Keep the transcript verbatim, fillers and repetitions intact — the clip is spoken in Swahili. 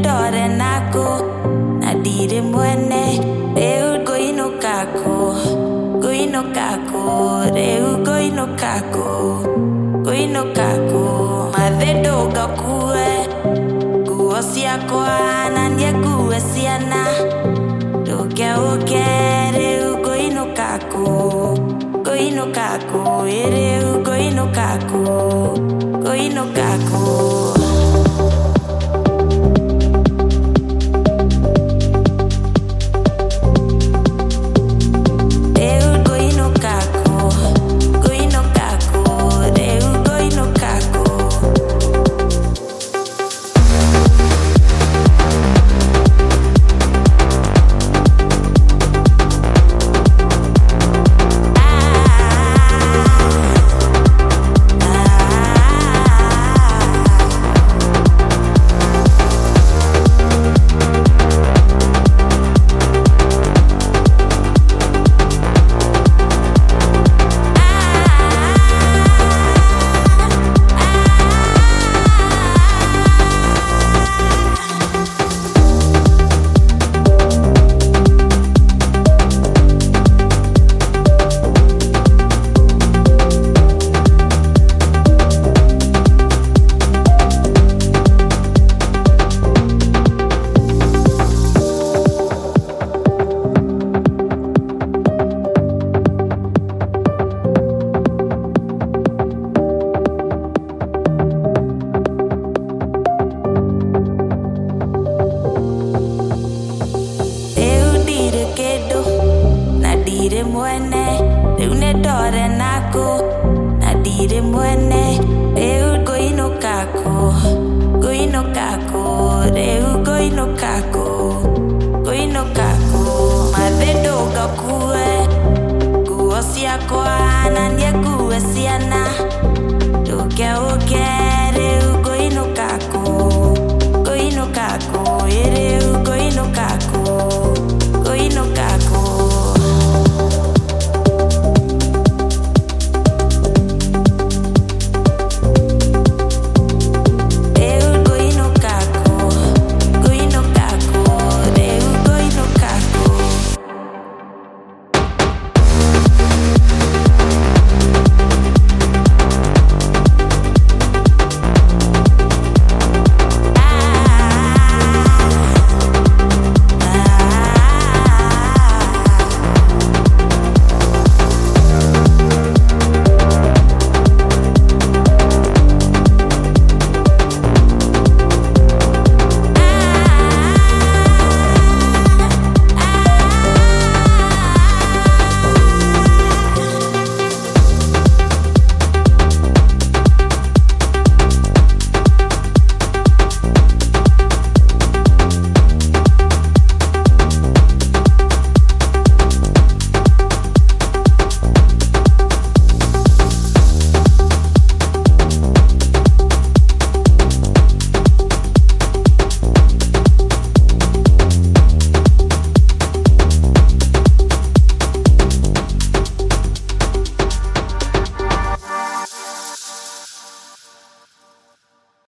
ndore naku na ndire mwene riu nguinuka ku nguinuka ku riu nguinuka ku nguinuka ku mathe ndugakue nguo ciakwa na nie ngue ciana nduke uke riu nguinuka ku nguinuka ku riu nguinuka ku nguinuka ku mwene riu ne ndore naku na ndire mwene riu nguinuka ku nguinuka ku riu nguinuka ku nguinuka ku mathe ndugakue nguo ciakwa na nie ngue ciana nduke